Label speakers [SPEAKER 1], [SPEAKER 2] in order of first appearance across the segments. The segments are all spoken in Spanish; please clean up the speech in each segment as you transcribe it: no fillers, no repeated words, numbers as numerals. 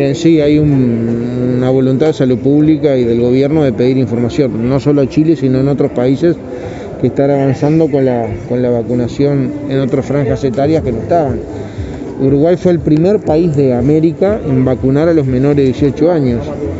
[SPEAKER 1] Miren, sí, hay una voluntad de salud pública y del gobierno de pedir información, no solo a Chile, sino en otros países que están avanzando con la vacunación en otras franjas etarias que no estaban. Uruguay fue el primer país de América en vacunar a los menores de 18 años.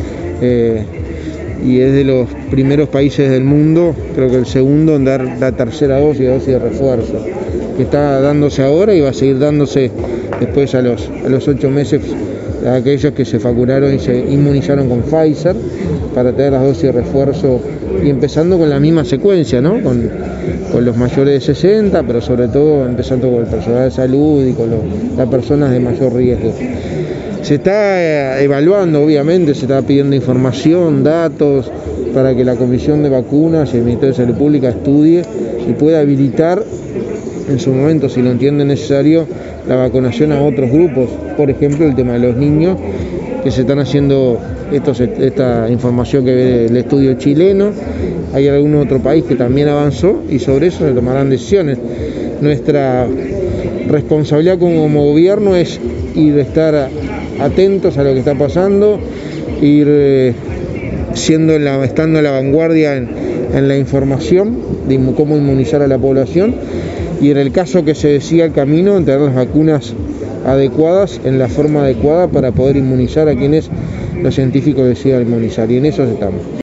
[SPEAKER 1] Y es de los primeros países del mundo, creo que el segundo, en dar la tercera dosis de refuerzo, que está dándose ahora y va a seguir dándose después a los 8 meses a aquellos que se vacunaron y se inmunizaron con Pfizer para tener las dosis de refuerzo, y empezando con la misma secuencia, ¿no? Con los mayores de 60, pero sobre todo empezando con el personal de salud y con las personas de mayor riesgo. Se está evaluando, obviamente, se está pidiendo información, datos, para que la Comisión de Vacunas y el Ministerio de Salud Pública estudie y pueda habilitar, en su momento, si lo entiende necesario, la vacunación a otros grupos. Por ejemplo, el tema de los niños, que se están haciendo esta información que ve el estudio chileno. Hay algún otro país que también avanzó y sobre eso se tomarán decisiones. Nuestra responsabilidad como gobierno es estar atentos a lo que está pasando, ir estando a la vanguardia en la información de cómo inmunizar a la población, y en el caso que se decida el camino, tener las vacunas adecuadas en la forma adecuada para poder inmunizar a quienes los científicos decidan inmunizar, y en eso estamos.